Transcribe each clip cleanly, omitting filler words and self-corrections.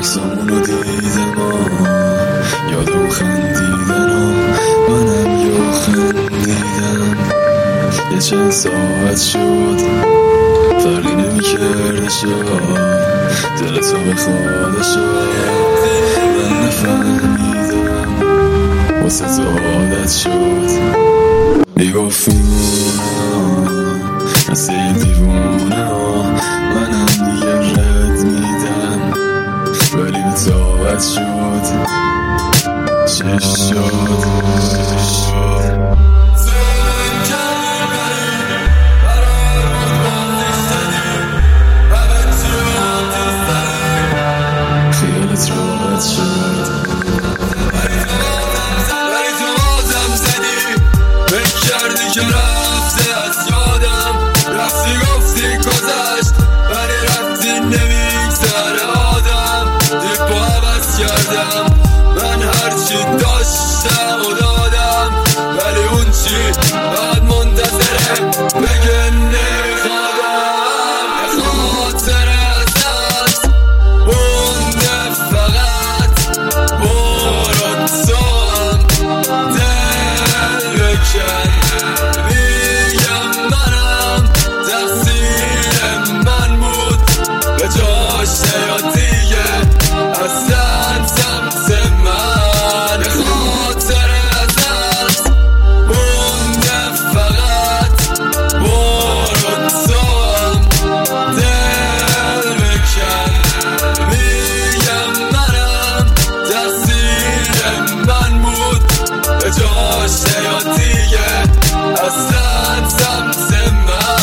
عکسامونو دیدم یادم خندیدن منم یا خندیدم. یه چند ساعت شد فرقی نمی‌کرده شد دل تو به خدا شد. من نفهمیدم واسه تو عادت شد. میگفت میمونم مثل یه دیوونه منم دیگه رد میدم ولی به طاقت شد. چش شد خیالت راحت شد. ولی تو آزم زدی فکر کردی که رفته از یادم. رفتی گفتی گذشت ولی رفتی نمیگذره آدم. دیپ و عوض کردم من هرچی داشتم و دادم ولی اون چی بعد منتظره بگه نمیخوادم. خاطر ازت مونده فقط برو توام دل بکن. میگم منم تقصیر من بود به جاش یا دیگه اصلا سمت من. خاطر ازت مونده فقط برو توام دل بکن. میگم منم تقصیر من بود به جاش یا دیگه اصلا سمت من.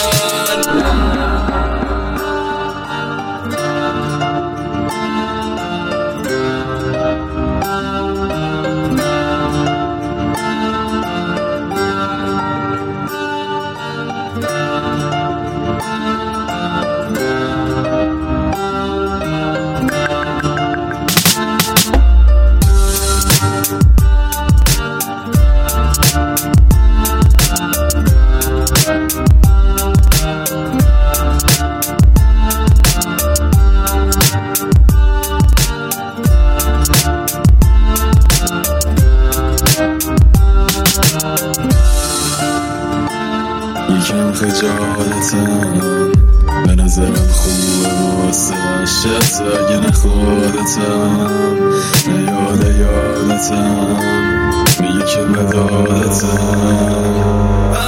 یکم خجالتم به نظرم خوبه واسه عشقت اگه نه خودتم نه یادتم میگه که بدادتم.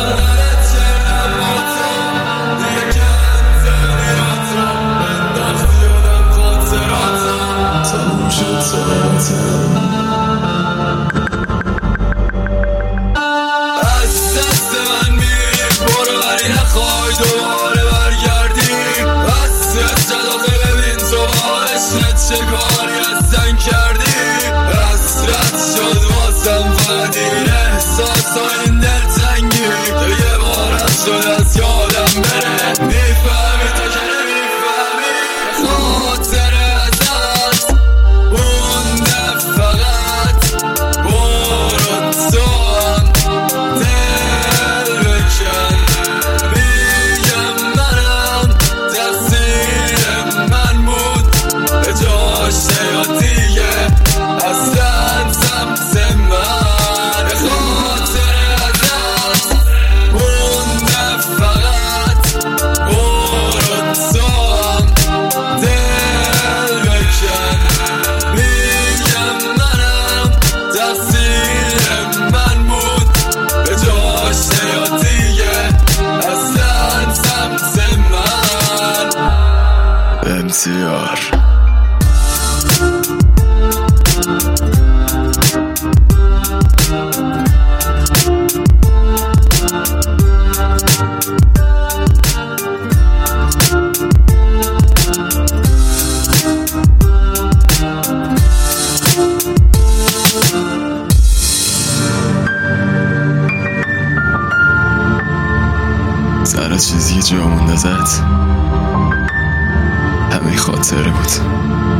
تموم شد ساعتم از دست من میری برو ولی نخوای دوباره برگردی. بس داخل ببین تو عشقت چه کاری ازن کردی. حسرت شد واسم فقط این احساسای این دلتنگی که یه بارم شد از یادم بره. میفهمی تو که نمیفهمی. خاطر ازت مونده فقط برو توام دل بکن. میگم منم تقصیر من بود به جاش یا دیگه اصلا سمت من. خاطر ازت مونده فقط برو توام دل بکن. میگم منم تقصیر من بود به جاش یا دیگه اصلا سمت من. امتیار سر چیزی جا مونده زد همه خاطره بود.